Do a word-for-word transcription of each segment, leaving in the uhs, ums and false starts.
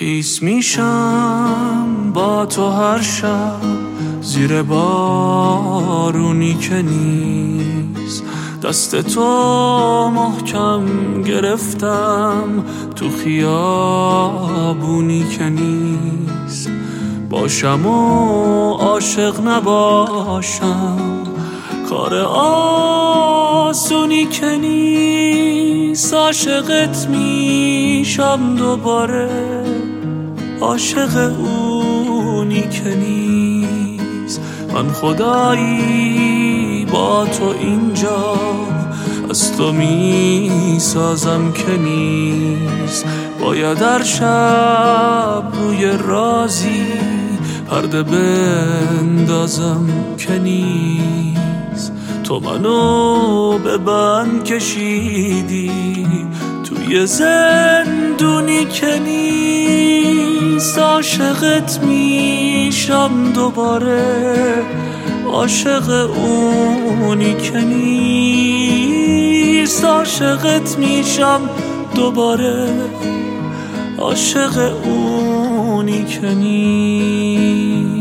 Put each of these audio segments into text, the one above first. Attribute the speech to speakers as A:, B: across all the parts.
A: خیس میشم با تو هر شب زیر بارونی که نیست، دست تو محکم گرفتم تو خیابونی که نیست. باشم و عاشق نباشم کار آسونی که نیست. عاشقت میشم دوباره، عاشق اونی که نیست. من خدایی با تو اینجا از تو میسازم که نیست. باید هر شب روی رازی پرده بندازم که نیست. تو منو به بند کشیدی توی زندونی که نیست. عاشقت میشم دوباره، عاشق اونی که نیست. عاشقت میشم دوباره، عاشق اونی که نیست.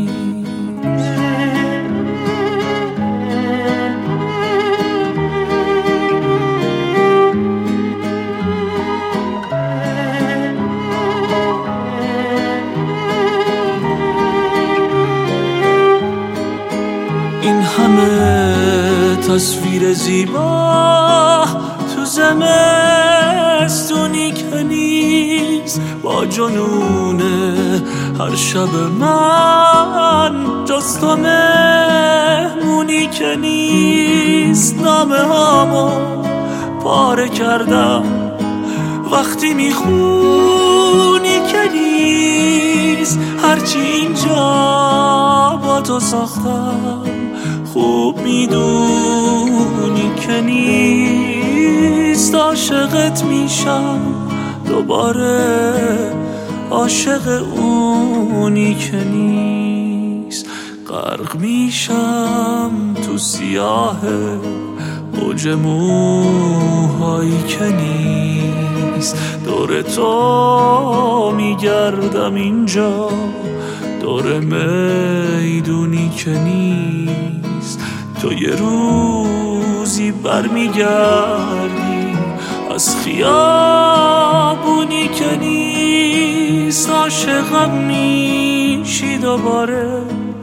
A: این همه تصویر زیبا تو زمستونی که نیست. با جنون هر شب من جز تو مهمونی که نیست. نامه هامو پاره کردم وقتی میخونی که نیست. هرچی اینجا با تو ساختم خوب میدونی که نیست. عاشقت میشم دوباره، عاشق اونی که نیست. غرق میشم تو سیاه موج موهایی که نیست. دور تو میگردم اینجا، دور میدونی که نیست. تو یه روزی برمیگردی از خیابونی که نیست. عاشقم میشی دوباره،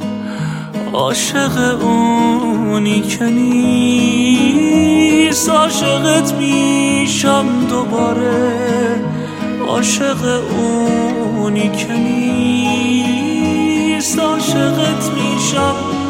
A: عاشق اونی که نیست. عاشقت میشم دوباره، عاشق اونی که نیست. عاشقت میشم